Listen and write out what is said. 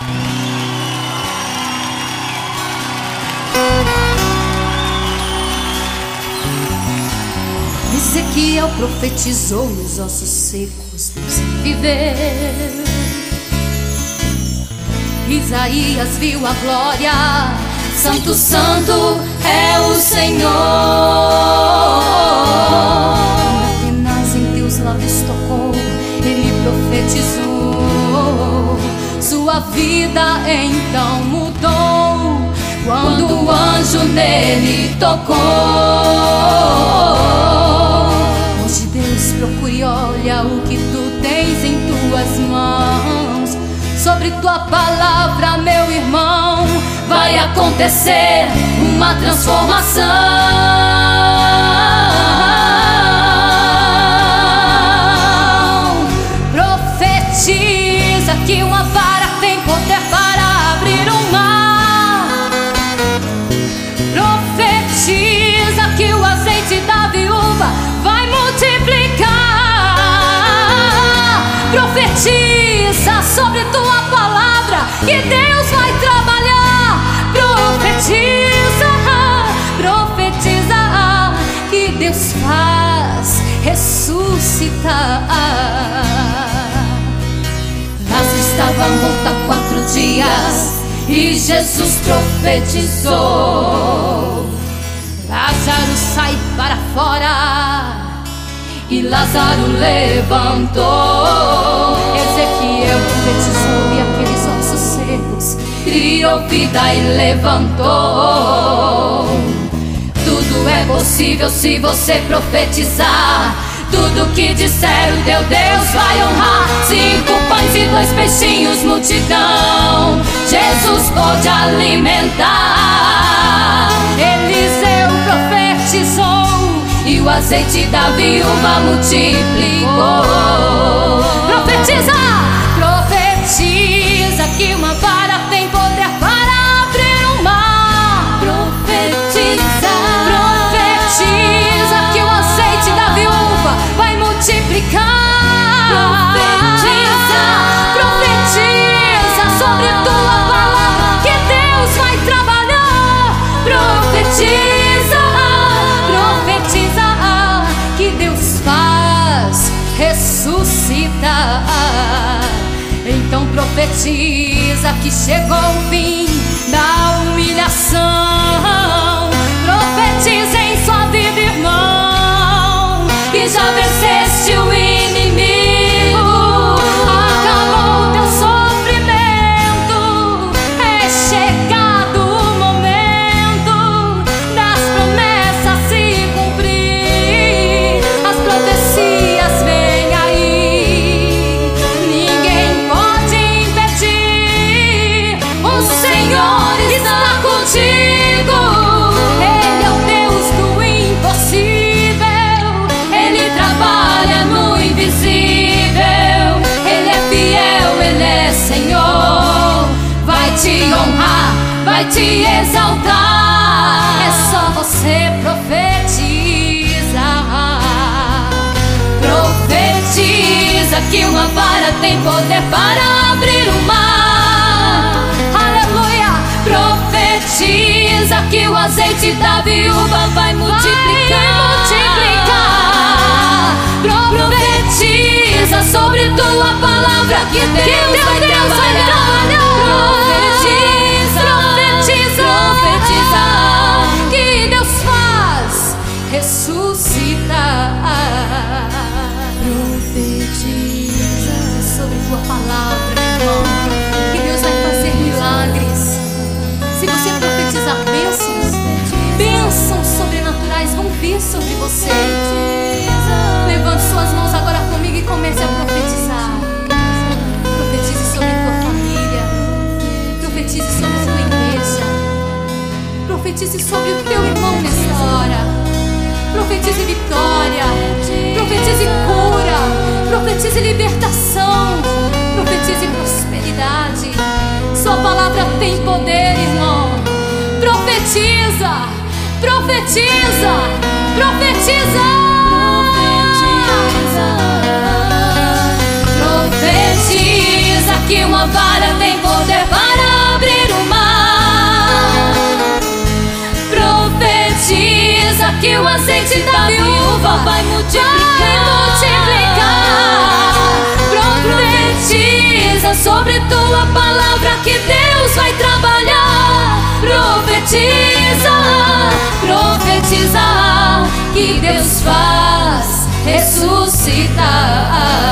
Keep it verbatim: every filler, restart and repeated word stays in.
Ezequiel profetizou nos ossos secos, Deus viver. Isaías viu a glória, Santo, Santo é o Senhor. Apenas em teus lábios tocou, ele profetizou. Sua vida então mudou quando o anjo nele tocou. Hoje Deus procura e olha o que tu tens em tuas mãos. Sobre tua palavra, meu irmão, vai acontecer uma transformação. Profetiza que uma vara tem poder para abrir um mar. Profetiza que o azeite da viúva vai multiplicar. Profetiza sobre tua palavra que Deus vai trabalhar. Profetiza, profetiza que Deus faz ressuscitar. Lázaro estava morto há quatro dias e Jesus profetizou. Lázaro sai para fora e Lázaro levantou. Ezequiel profetizou e aqueles ossos secos criou vida e levantou. Tudo é possível se você profetizar. Tudo que disser o teu Deus vai honrar. Cinco pães e dois peixinhos, multidão Jesus pode alimentar. Eliseu profetizou e o azeite da viúva multiplicou. Profetiza, profetiza que uma vara tem poder para abrir um mar. Profetiza, profetiza que o azeite da viúva vai multiplicar. Profetiza, profetiza sobre tua palavra que Deus vai trabalhar. Profetiza, profetiza que Deus faz ressuscitar. Então profetiza que chegou o fim da humilhação. Profetiza em sua vida, irmão, que já venceste o inimigo. Acabou teu sofrimento. É chegado o momento das promessas se cumprir. As profecias vêm aí, ninguém pode impedir. O Senhor está contigo. Ele é o Deus do impossível. Ele trabalha no invisível. Ele é fiel, Ele é Senhor. Vai te honrar, vai te exaltar. É só você profetizar. Profetiza que uma vara tem poder para abrir o mar. Aleluia. Profetiza que o azeite da viúva vai multiplicar. Vai multiplicar. Profetiza sobre tua palavra que Deus, que Deus vai trabalhar. Profetiza, profetiza, profetiza que Deus faz ressuscitar. Profetiza sobre tua palavra, irmão, que Deus vai fazer milagres. Se você profetizar bênçãos, bênçãos sobrenaturais vão vir sobre você. Levante suas mãos agora comigo e comece a profetizar. Profetize sobre tua família. Profetize sobre a tua igreja. Profetize sobre o teu irmão nesta hora. Profetize vitória. Profetize cura. Profetize libertação. Profetize prosperidade. Sua palavra tem poder, irmão. Profetiza. Profetiza. Profetiza. Profetiza. Profetiza que que uma vara tem poder para abrir o mar. Profetiza que o azeite da viúva vai multiplicar. Profetiza sobre tua palavra que Deus vai trabalhar. Profetiza, profetiza que Deus faz ressuscitar.